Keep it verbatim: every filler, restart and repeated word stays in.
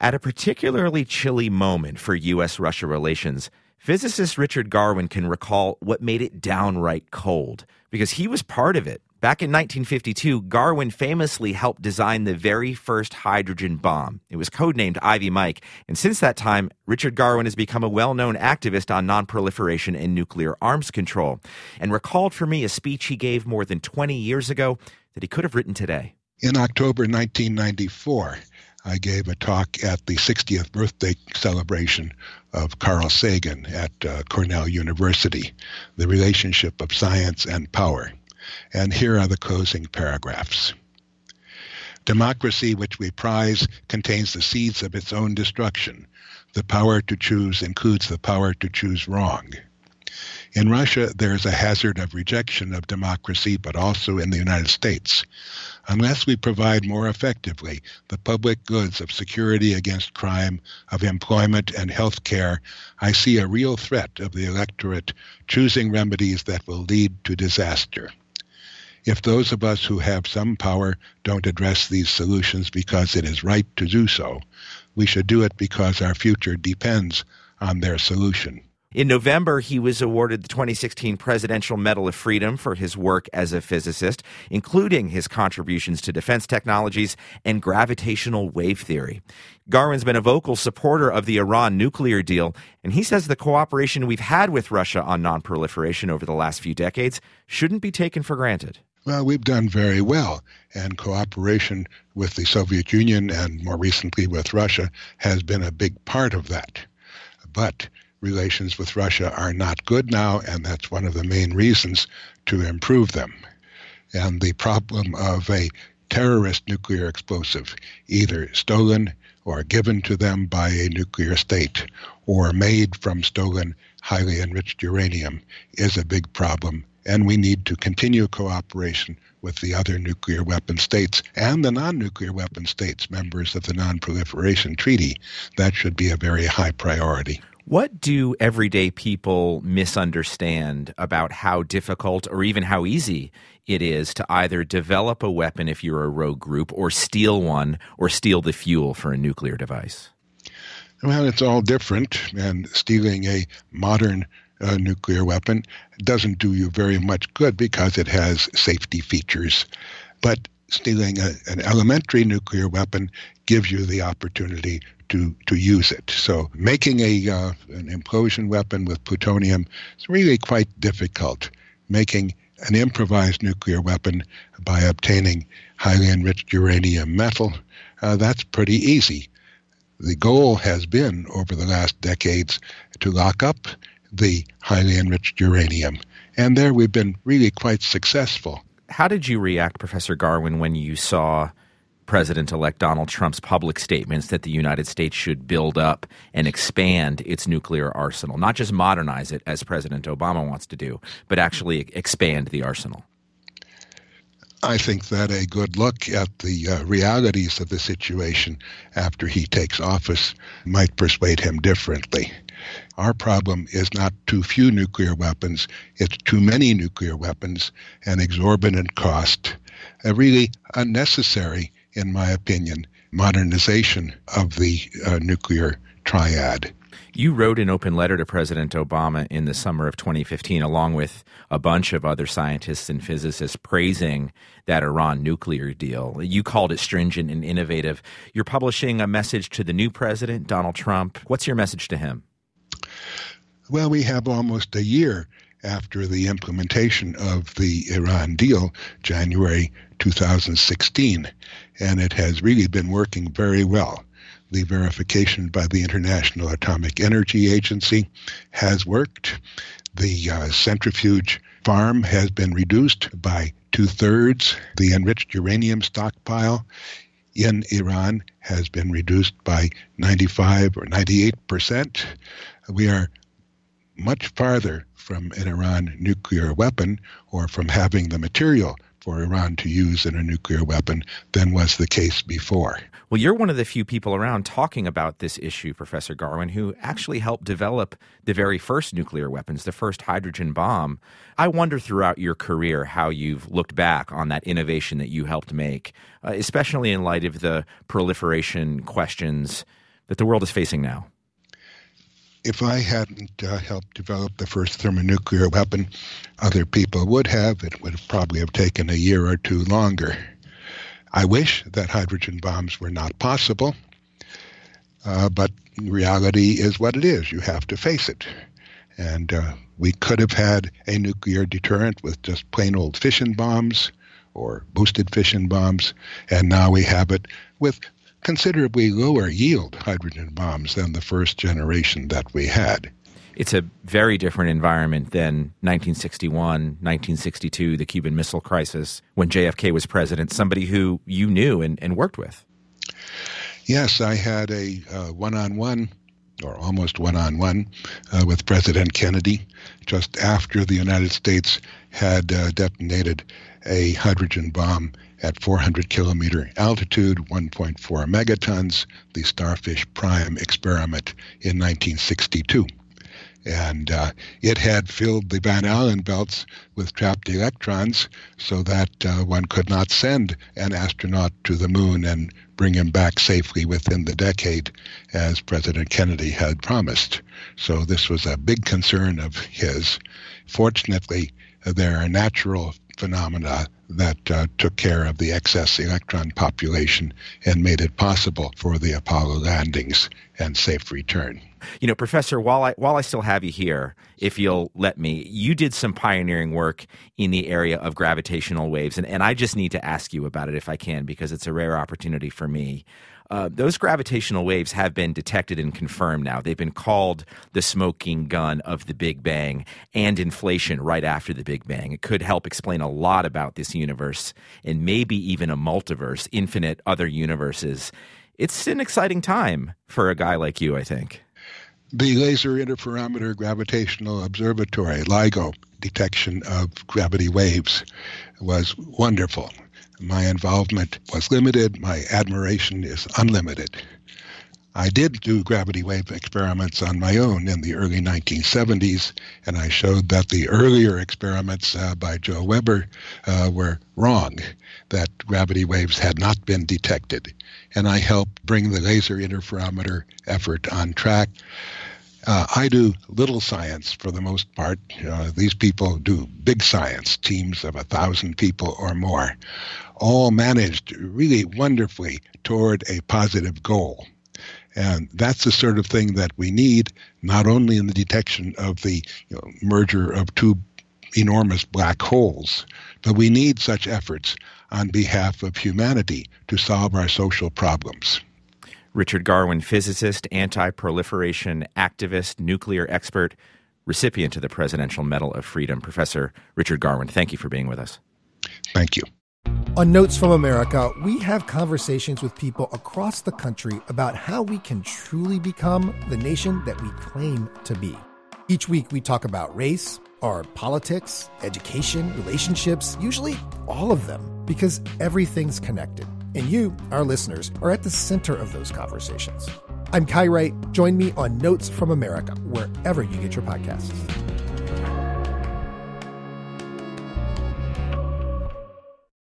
At a particularly chilly moment for U S Russia relations, physicist Richard Garwin can recall what made it downright cold, because he was part of it. Back in nineteen fifty-two, Garwin famously helped design the very first hydrogen bomb. It was codenamed Ivy Mike, and since that time, Richard Garwin has become a well-known activist on nonproliferation and nuclear arms control, and recalled for me a speech he gave more than twenty years ago that he could have written today. In October nineteen ninety-four, I gave a talk at the sixtieth birthday celebration of Carl Sagan at uh, Cornell University, The Relationship of Science and Power. And here are the closing paragraphs. Democracy, which we prize, contains the seeds of its own destruction. The power to choose includes the power to choose wrong. In Russia, there is a hazard of rejection of democracy, but also in the United States. Unless we provide more effectively the public goods of security against crime, of employment and health care, I see a real threat of the electorate choosing remedies that will lead to disaster. If those of us who have some power don't address these solutions because it is right to do so, we should do it because our future depends on their solution. In November, he was awarded the twenty sixteen Presidential Medal of Freedom for his work as a physicist, including his contributions to defense technologies and gravitational wave theory. Garwin's been a vocal supporter of the Iran nuclear deal, and he says the cooperation we've had with Russia on nonproliferation over the last few decades shouldn't be taken for granted. Well, we've done very well, and cooperation with the Soviet Union and more recently with Russia has been a big part of that. But relations with Russia are not good now, and that's one of the main reasons to improve them. And the problem of a terrorist nuclear explosive, either stolen or given to them by a nuclear state, or made from stolen, highly enriched uranium, is a big problem. And we need to continue cooperation with the other nuclear weapon states and the non-nuclear weapon states, members of the Non-Proliferation Treaty. That should be a very high priority. What do everyday people misunderstand about how difficult or even how easy it is to either develop a weapon if you're a rogue group or steal one or steal the fuel for a nuclear device? Well, it's all different, and stealing a modern uh, nuclear weapon doesn't do you very much good because it has safety features. But stealing a, an elementary nuclear weapon gives you the opportunity to, to use it. So making a uh, an implosion weapon with plutonium is really quite difficult. Making an improvised nuclear weapon by obtaining highly enriched uranium metal, uh, that's pretty easy. The goal has been, over the last decades, to lock up the highly enriched uranium. And there we've been really quite successful. How did you react, Professor Garwin, when you saw President-elect Donald Trump's public statements that the United States should build up and expand its nuclear arsenal, not just modernize it, as President Obama wants to do, but actually expand the arsenal? I think that a good look at the uh, realities of the situation after he takes office might persuade him differently. Our problem is not too few nuclear weapons, it's too many nuclear weapons, an exorbitant cost, a really unnecessary, in my opinion, modernization of the uh, nuclear triad. You wrote an open letter to President Obama in the summer of twenty fifteen, along with a bunch of other scientists and physicists, praising that Iran nuclear deal. You called it stringent and innovative. You're publishing a message to the new president, Donald Trump. What's your message to him? Well, we have almost a year after the implementation of the Iran deal, January two thousand sixteen, and it has really been working very well. The verification by the International Atomic Energy Agency has worked. The uh, centrifuge farm has been reduced by two-thirds. The enriched uranium stockpile in Iran has been reduced by ninety-five or ninety-eight percent. We are much farther from an Iran nuclear weapon or from having the material for Iran to use in a nuclear weapon than was the case before. Well, you're one of the few people around talking about this issue, Professor Garwin, who actually helped develop the very first nuclear weapons, the first hydrogen bomb. I wonder throughout your career how you've looked back on that innovation that you helped make, uh, especially in light of the proliferation questions that the world is facing now? If I hadn't uh, helped develop the first thermonuclear weapon, other people would have. It would probably have taken a year or two longer. I wish that hydrogen bombs were not possible, uh, but reality is what it is. You have to face it. And uh, we could have had a nuclear deterrent with just plain old fission bombs or boosted fission bombs, and now we have it with considerably lower yield hydrogen bombs than the first generation that we had. It's a very different environment than nineteen sixty-one, nineteen sixty-two, the Cuban Missile Crisis, when J F K was president, somebody who you knew and, and worked with. Yes, I had a uh, one-on-one, or almost one-on-one, uh, with President Kennedy just after the United States had uh, detonated a hydrogen bomb at four hundred kilometer altitude, one point four megatons, the Starfish Prime experiment in nineteen sixty-two. And uh, it had filled the Van Allen belts with trapped electrons so that uh, one could not send an astronaut to the moon and bring him back safely within the decade, as President Kennedy had promised. So this was a big concern of his. Fortunately, there are natural phenomena that uh, took care of the excess electron population and made it possible for the Apollo landings and safe return. You know, Professor, while I while I still have you here, if you'll let me, you did some pioneering work in the area of gravitational waves, and, and I just need to ask you about it if I can, because it's a rare opportunity for me. Uh, those gravitational waves have been detected and confirmed now. They've been called the smoking gun of the Big Bang and inflation right after the Big Bang. It could help explain a lot about this universe and maybe even a multiverse, infinite other universes. It's an exciting time for a guy like you, I think. The Laser Interferometer Gravitational Observatory, LIGO, detection of gravity waves was wonderful. My involvement was limited. My admiration is unlimited. I did do gravity wave experiments on my own in the early nineteen seventies, and I showed that the earlier experiments uh, by Joe Weber uh, were wrong, that gravity waves had not been detected. And I helped bring the laser interferometer effort on track. Uh, I do little science for the most part. Uh, these people do big science, teams of a thousand people or more, all managed really wonderfully toward a positive goal. And that's the sort of thing that we need, not only in the detection of the you know, merger of two enormous black holes, but we need such efforts on behalf of humanity to solve our social problems. Richard Garwin, physicist, anti-proliferation activist, nuclear expert, recipient of the Presidential Medal of Freedom. Professor Richard Garwin, thank you for being with us. Thank you. On Notes from America, we have conversations with people across the country about how we can truly become the nation that we claim to be. Each week, we talk about race, our politics, education, relationships, usually all of them, because everything's connected. And you, our listeners, are at the center of those conversations. I'm Kai Wright. Join me on Notes from America, wherever you get your podcasts.